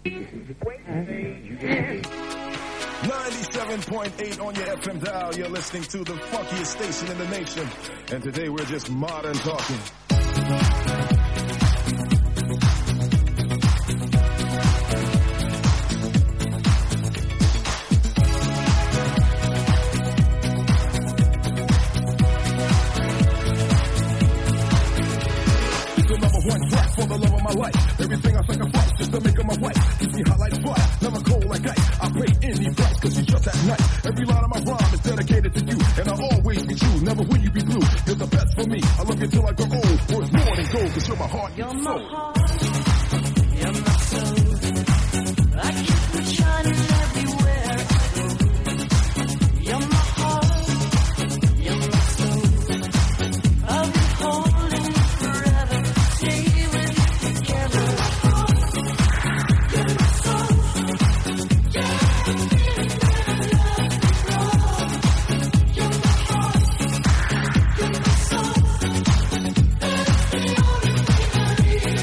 97.8 on your FM dial. You're listening to the funkiest station in the nation. And today we're just modern talking. For the love of my life, everything I sacrifice just to make her my wife. Keeps me hot like fire, never cold like ice. I pay any price, cause she's just that nice. Every line of my rhyme is dedicated to you, and I'll always be true, never will you be blue. You're the best for me, I love you till I grow old. Worth more than gold, cause you're my heart, you're my soul. You're my heart, you're my soul. I keep you shining everywhere I go. You're my heart, you're my soul. I'll be holding you forever. Stay with you together. You're my soul. Yeah, I'm feeling that I love you, Lord. You're my heart, you're my soul. That's the only thing I need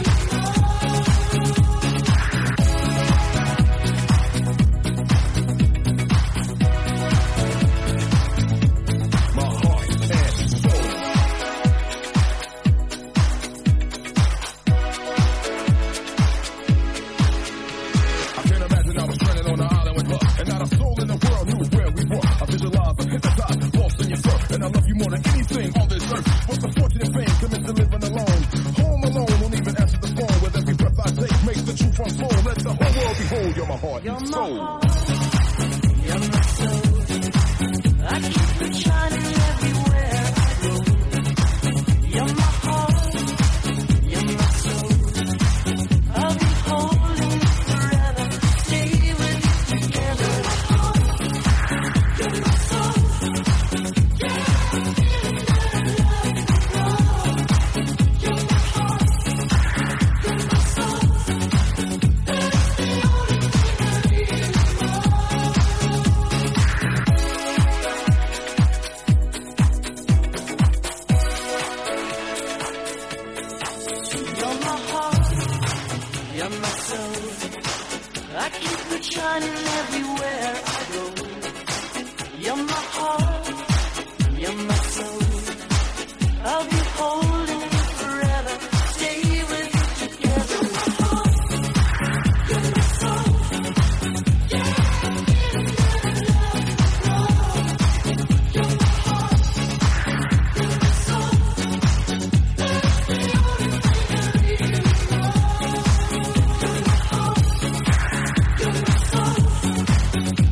my heart and soul. I can't imagine I was stranded on an island with her, and not a soul in the world knew where we were. I visualized, I'm hypnotized, lost in your surf, and I love you more than anything on this earth. What's the fortunate fame coming to living alone? Home alone, won't even answer the phone. With every breath I take, makes the truth unfold. Let the whole world behold. You're my heart You're and my soul. heart, you're my soul. I keep you shining everywhere I go. You're my heart, you're my soul. I'll be holding you forever. Stay with you together. You're my soul. Yeah, I'm feeling that I love you, Lord. You're my heart, you're my soul. That's the only thing I need You're my heart, you're my soul. I keep you shining everywhere I go. You're my heart, you're my soul. I'll be holding you forever. Stay with you together. You're my heart, you're my soul. Yeah, I'm feeling that I love you, Lord. You're my heart, you're my soul. That's the only thing I need, Lord. You're my heart, you're my soul.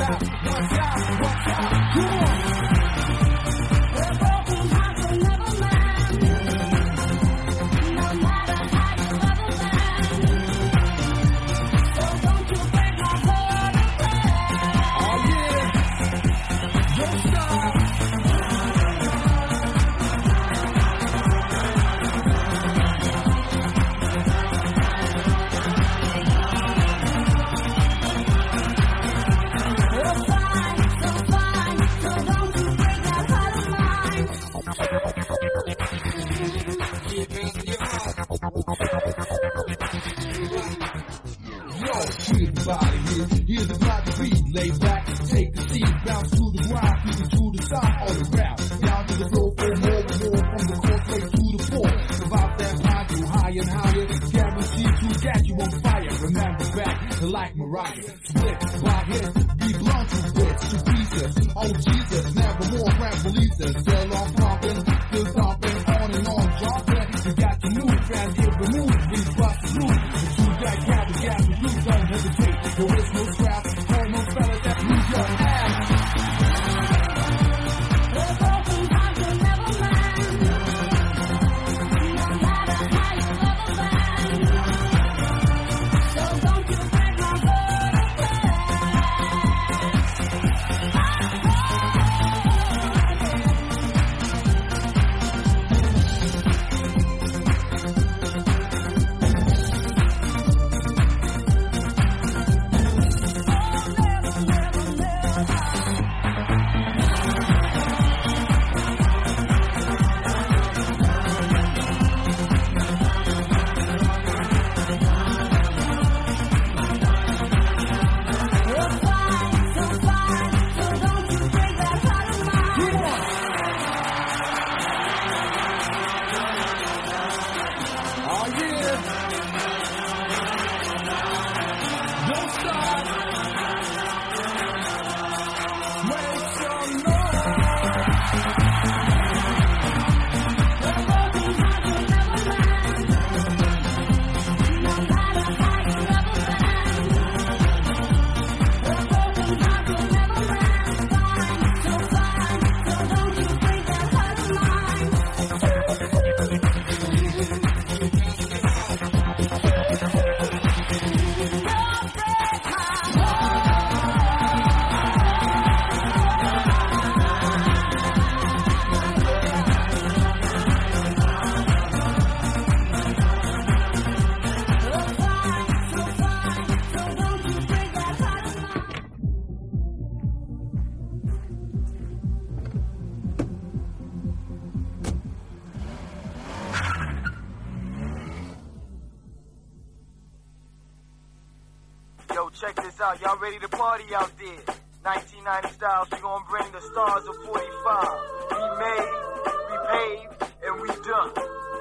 Check this out, y'all ready to party out there? 1990 style, we gon' bring the stars of 45. We made, we paved, and we done.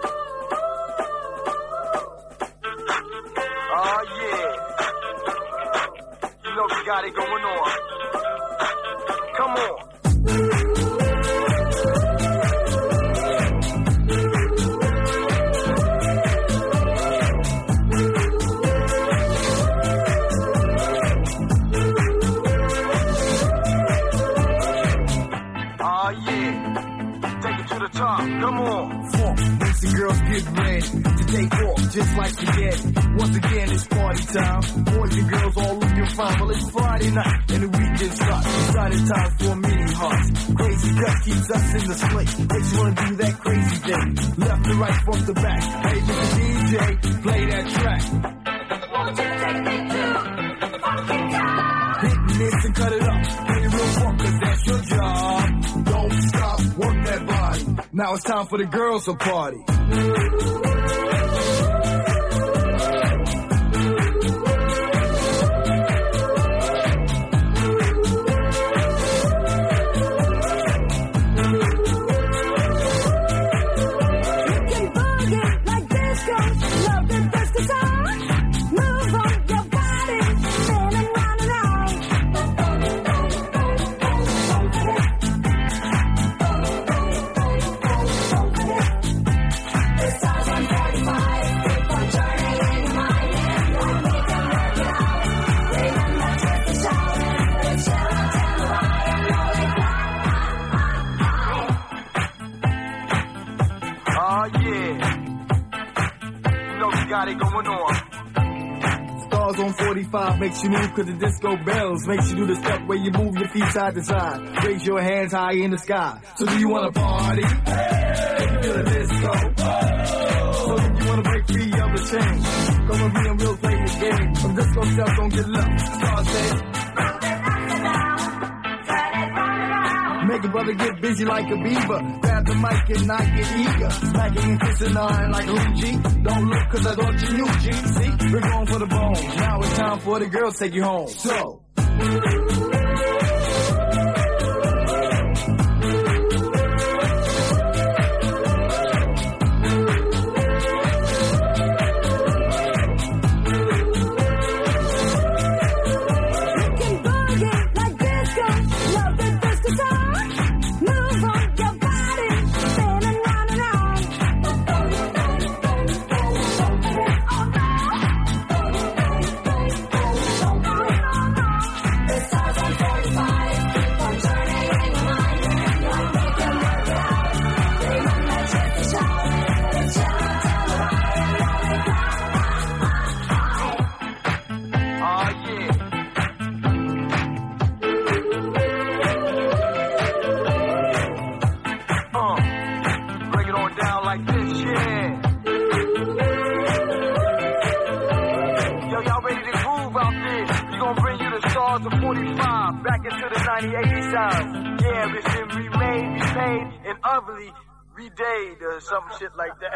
Oh yeah. You know we got it going on. Come on. Come on. Once the girls get ready to take off, just like spaghetti. Once again, it's party time. Boys and girls all looking fine. Well, it's Friday night and the weekend starts. Exciting time for many hearts. Crazy cut keeps us in the slate. Makes you wanna do that crazy thing. Left to right, front to back. Hey, Mr. DJ, play that track. Won't you take me to fucking time? Hitting this and cut it up. Play the real funk, 'cause that's your job. Don't stop, work that body. Now it's time for the girls to party. It's time. 45 makes you move 'cause the disco bells makes you do the step where you move your feet side to side. Raise your hands high in the sky. So do you wanna party? Hey, feel the disco. So if you wanna break free of the chain, come on, me and we'll play this game. From disco steps, don't get left. Start saying, make a brother get busy like a beaver. Grab the mic and not get eager. Smacking and kissing on like Luigi. Don't look 'cause I thought you knew, G. See, we're going for the bone. Now it's time for the girls to take you home. So. Redayed or some shit like that.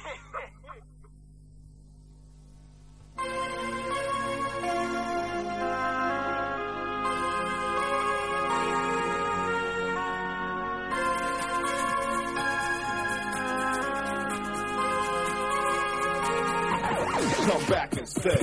Come back and stay.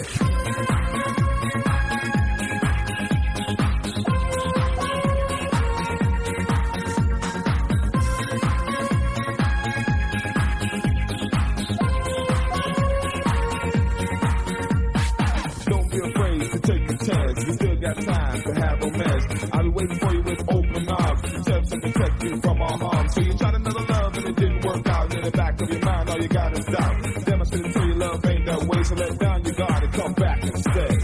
You still got time to have romance. I'll be waiting for you with open arms. Steps to protect you from all harm. So you tried another love and it didn't work out. In the back of your mind, all you got is doubt. Demonstrating to your love ain't that way. So let down your guard and come back and stay.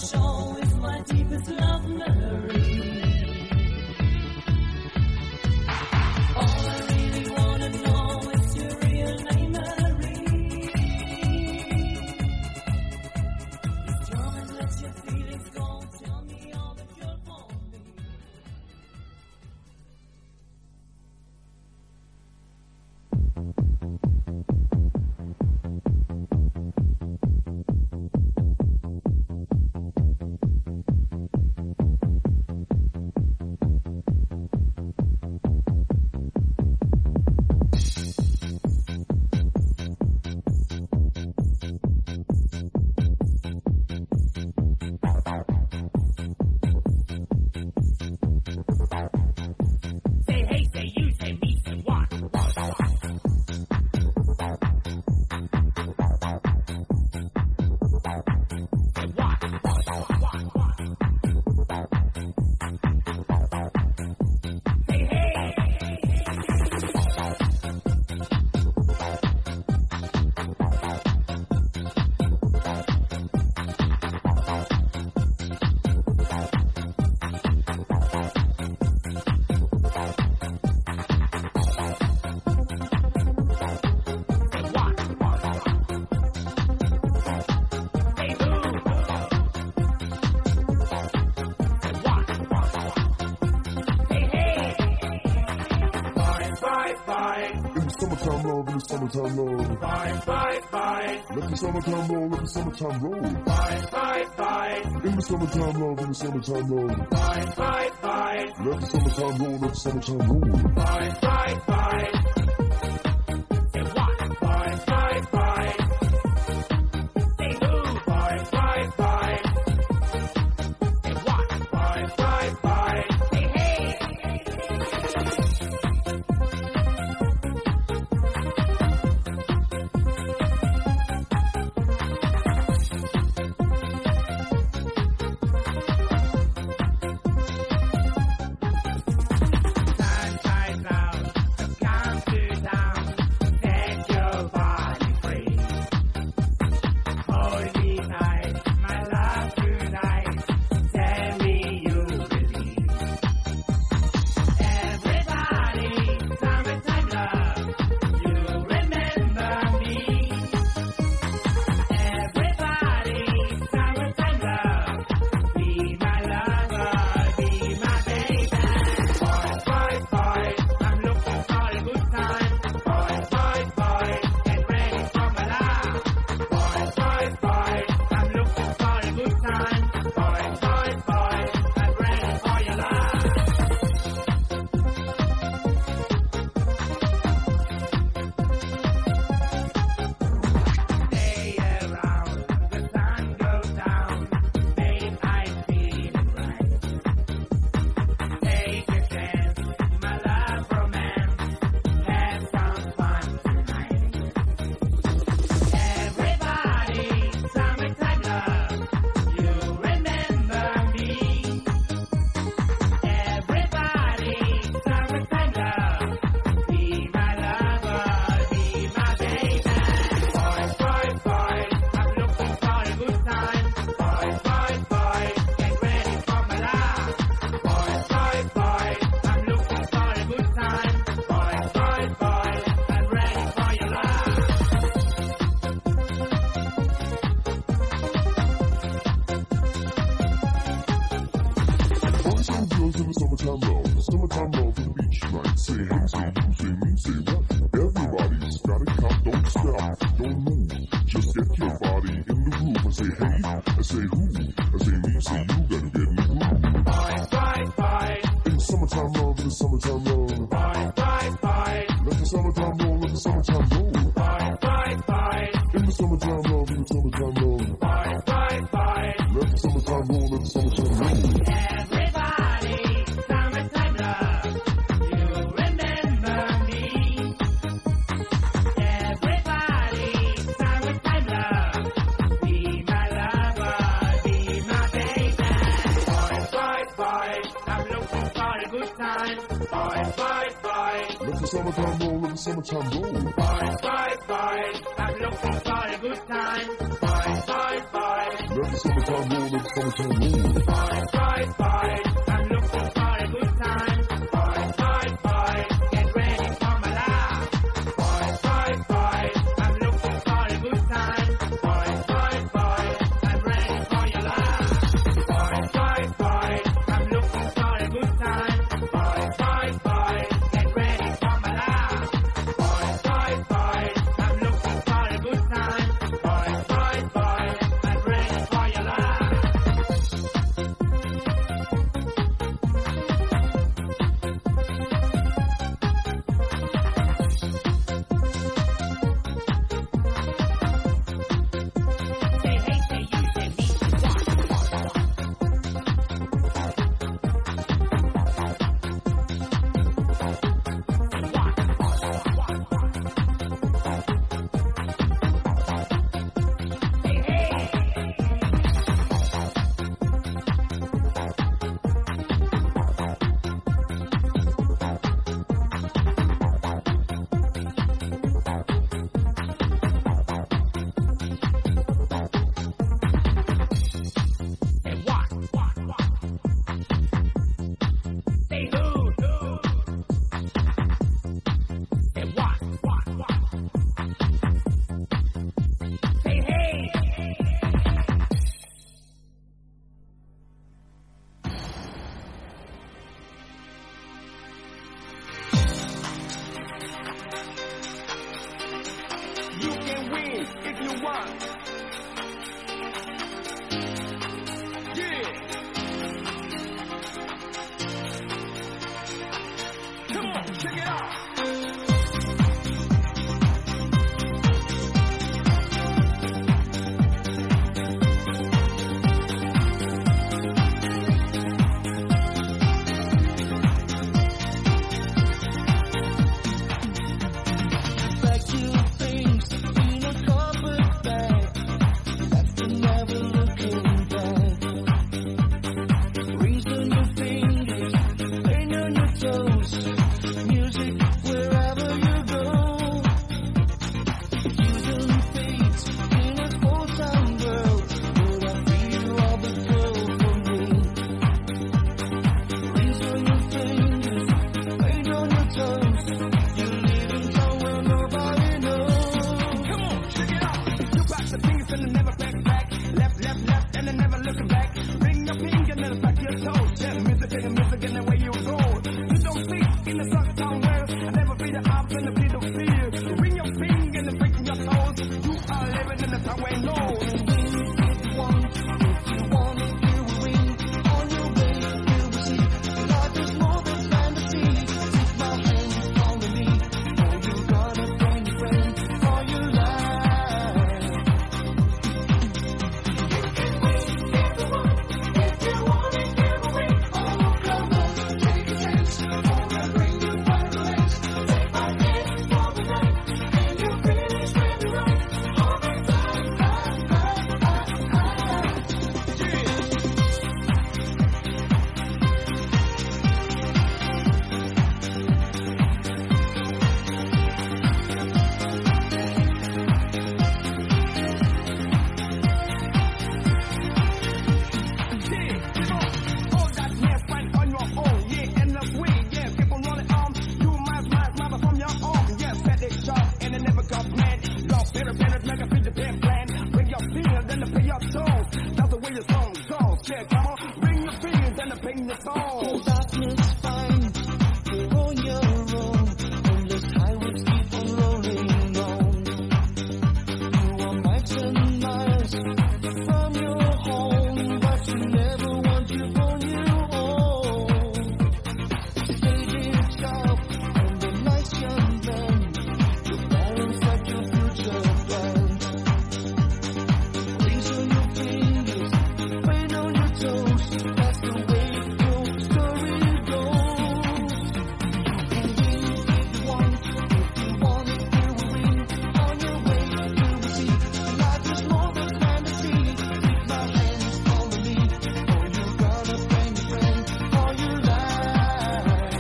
show is my deepest love memory. All I really wanna know is your real name, Marie. Just come and let your feelings go. Tell me all that you're for me. Say hey, say you, say me, say what? Say what? Say hey. Summertime love, in the summertime love. Let the summertime roll, let the summertime roll. In the summertime love, in the summertime love. Let the summertime roll, let the summertime roll. summertime roll, let the summertime roll. Bye, bye, bye. I'm looking for a good time. Bye, bye, bye. Let the Summertime rolling, summertime rolling. Boys, boys, boys, I'm looking for a good time. Boys, boys, boys, get ready for my laugh. Boys, boys, boys, I'm looking for a good time. Boys, boys, boys, I'm ready for your laugh. Boys, boys, boys, I'm looking for a good time. Boys, boys, boys, get ready for my laugh. Boys, boys, boys, I'm looking for a good time. Boys, boys, boys, I'm ready for your laugh. Say hey, say you, say me, Say hey. Say what? Say who? Say what? Say hey. You can win if you want. Yeah. Come on, check it out. Back to things in a carpet bag. After never looking back. Rings on your fingers, pain on your toes. Music wherever you go. Season fades in a full-time world, but I feel you are the girl for me. Rings on your fingers, pain on your toes. You're living somewhere nobody knows. Come on, check it out. You got the fingers and they never back. Left, and they never looking back. Ring your finger and then back your toes. Yeah, music and the way you go. You don't speak in the sundown world. I never be the ops and the beat of fear. Ring your finger and then breaking your toes. You are living in the highway low. If you want it, you will win. On your way, you will see. Life is more than fantasy. Take my hand, follow me. Oh, you got a friend for your life. You can win if you want it, you will win. Oh, come on, take a chance. Oh, I bring you by the legs. Take my hand for the night, and you feel it's right. All the time, All that mess right on your own, yeah, and the way, yeah, keep on rolling on. You might from your own, yeah, set it sharp and it never got mad. Love better, make a future plan. Bring your feelings and pay your toes. That's the way your song goes, yeah, come on. Bring your feelings and pay your toes. darkness finds you're on your own. Endless highways keep on rolling on. You are miles and miles from your home, but you never want you on your own. Stay sharp and the light shine down. You balance like your future plans. Rings on your fingers, pain on your toes. That's the way your story goes. You can win if you want it, you will win. On your way, you will see. Life is more than fantasy. Take my hand, follow me. Oh, you got a friend for your life.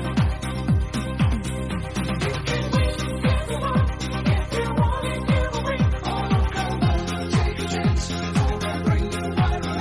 You can win if you want it, you will win. Oh, come on, take a chance. Oh, I bring you right.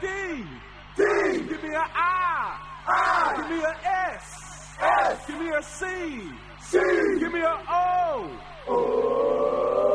D. Give me an I. Give me an S. Give me a C. Give me an O.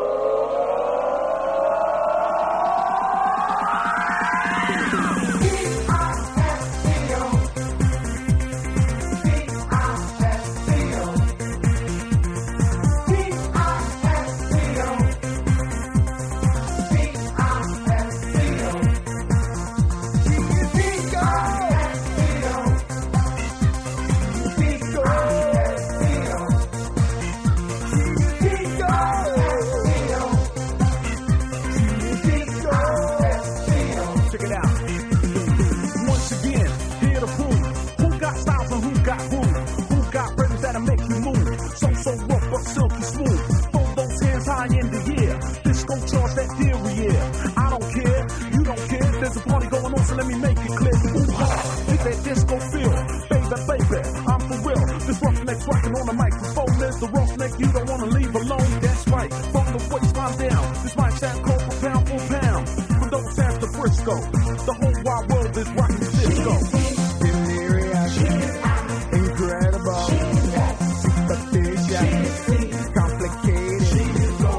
The whole wide world is rocking disco. Delirious, incredible, superstitious, complicated.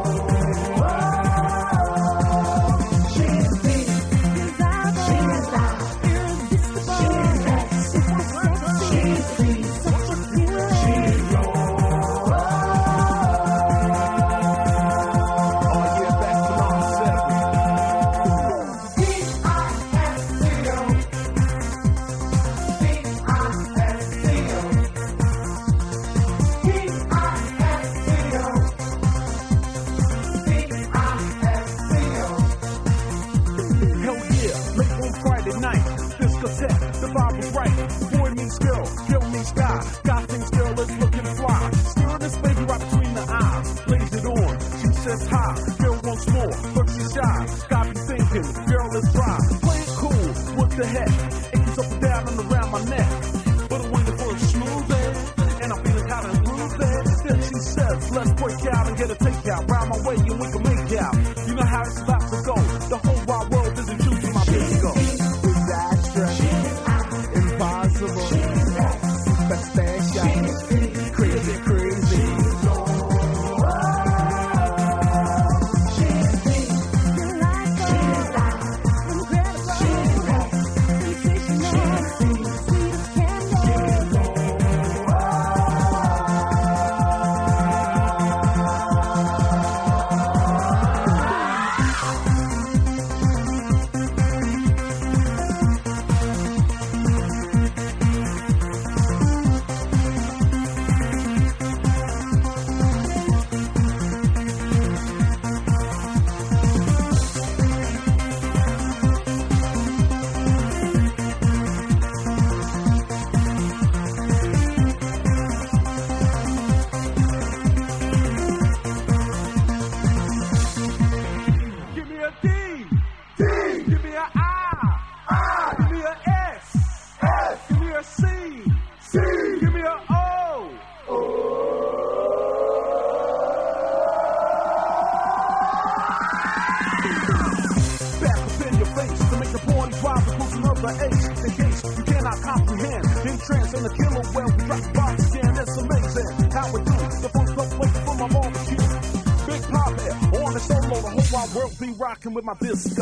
With my disco.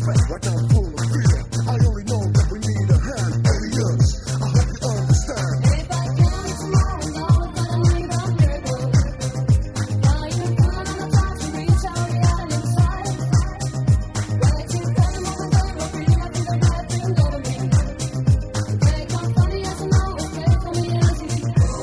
respect, right now I'm full of fear. I only know that we need a hand, aliens. I hope you understand. If I can tomorrow, all of that I need a miracle. Flying in front of the clouds to reach out the island side. Waiting for the moment that we're feeling like the best thing over me. They come funny as an hour, they come me as easy.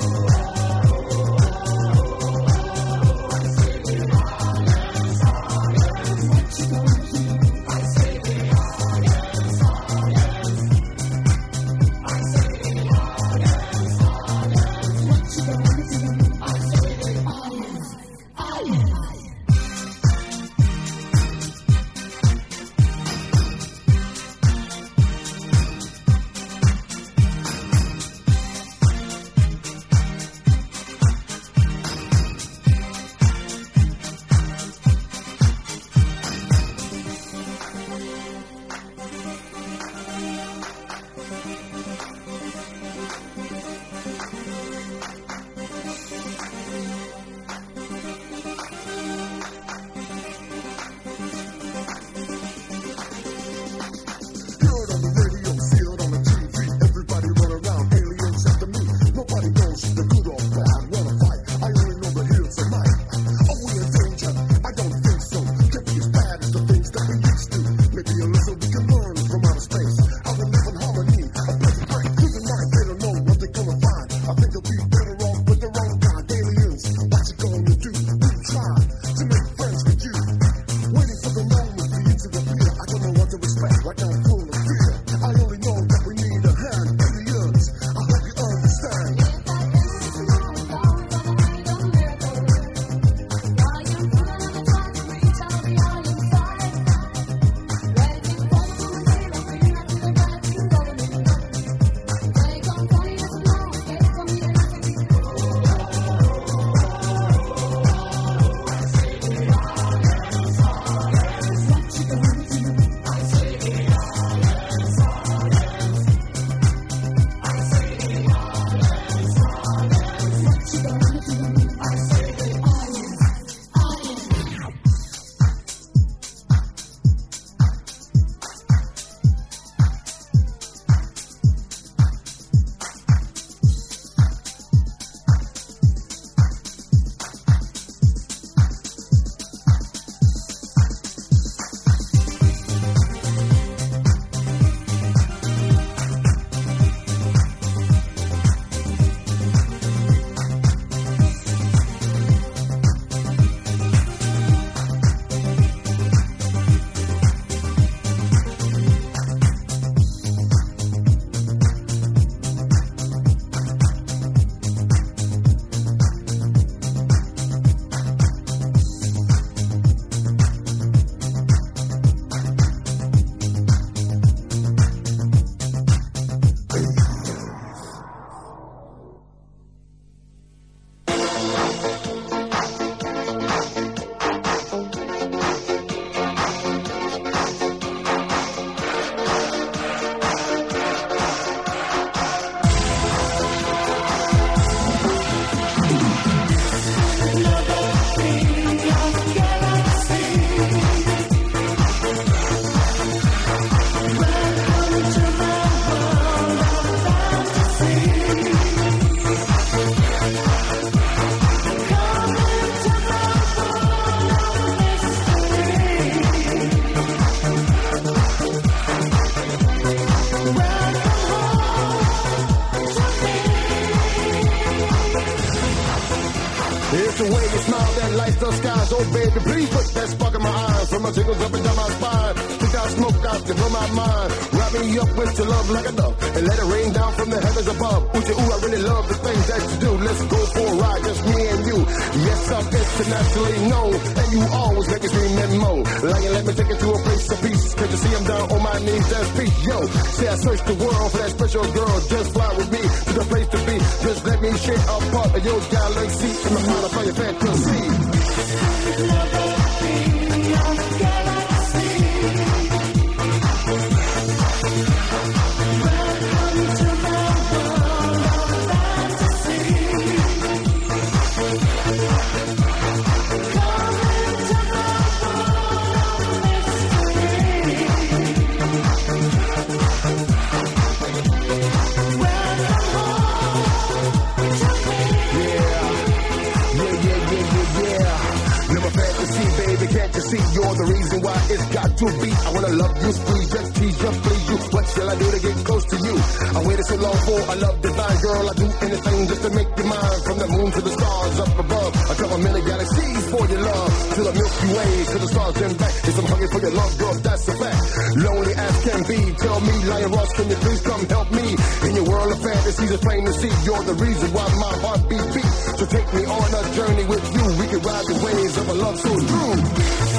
It's the way you smile that lights the skies. Oh, baby, please put that spark in my eyes. From my tingles up and down my spine. Kick out smoke out to blow my mind. Wrap me up with your love like a dove. And let it rain down from the heavens above. Ooh, I really love the things that you do. Let's go for a ride, just me and you. Yes, I'm internationally known. And you always make me scream and moan. Like, let me take you to a place of peace. Can't you see I'm down on my knees, that's peace. Yo, say I searched the world for that special girl. Just fly with me to the place to be. Just let me share a part of your galaxy. In my mind, I find your fantasy. why it's got to be. I wanna love you, squeeze you, tease you, please you. What shall I do to get close to you? I waited so long for a love divine, girl. I do anything just to make you mine. From the moon to the stars up above, I cover many galaxies for your love. To the Milky Way, to the stars and back. Yes, I'm hungry for your love, girl, that's a fact. Lonely as can be. Tell me, Lion Ross, can you please come help me? In your world of fantasies, it's plain to see. You're the reason why my heart beat. So take me on a journey with you. We can ride the waves of a love so true.